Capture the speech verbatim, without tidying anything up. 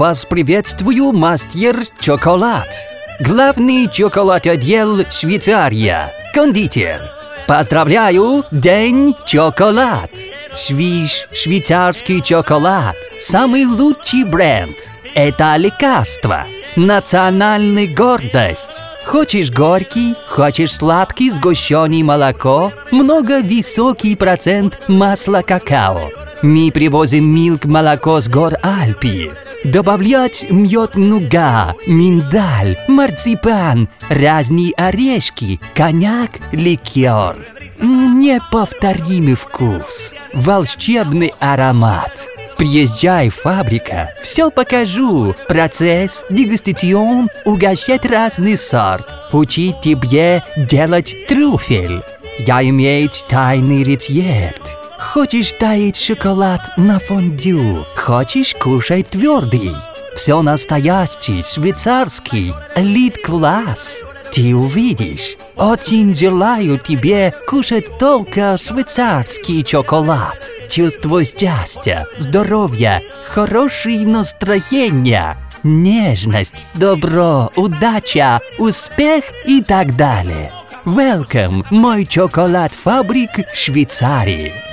Вас приветствую, мастер Чоколад. Главный чоколад-отдел Швейцария. Кондитер. Поздравляю, День Чоколад. Свищ швейцарский чоколад. Самый лучший бренд. Это лекарство. Национальная гордость. Хочешь горький, хочешь сладкий сгущенное молоко, много высокий процент масла какао. Мы привозим милк молоко с гор Альпи. Добавлять мед нуга, миндаль, марципан, разные орешки, коньяк, ликер. Неповторимый вкус, волшебный аромат. Приезжай в фабрику, все покажу. Процесс, дегустацион, угощать разный сорт. Учить тебе делать трюфель. Я имею тайный рецепт. Хочешь таять шоколад на фондю? Хочешь кушать твердый? Все настоящий, швейцарский, элит-класс. Ты увидишь. Очень желаю тебе кушать только швейцарский шоколад. Чувство счастья, здоровья, хорошее настроение, нежность, добро, удача, успех и так далее. Welcome, мой чоколад фабрик Швейцарии.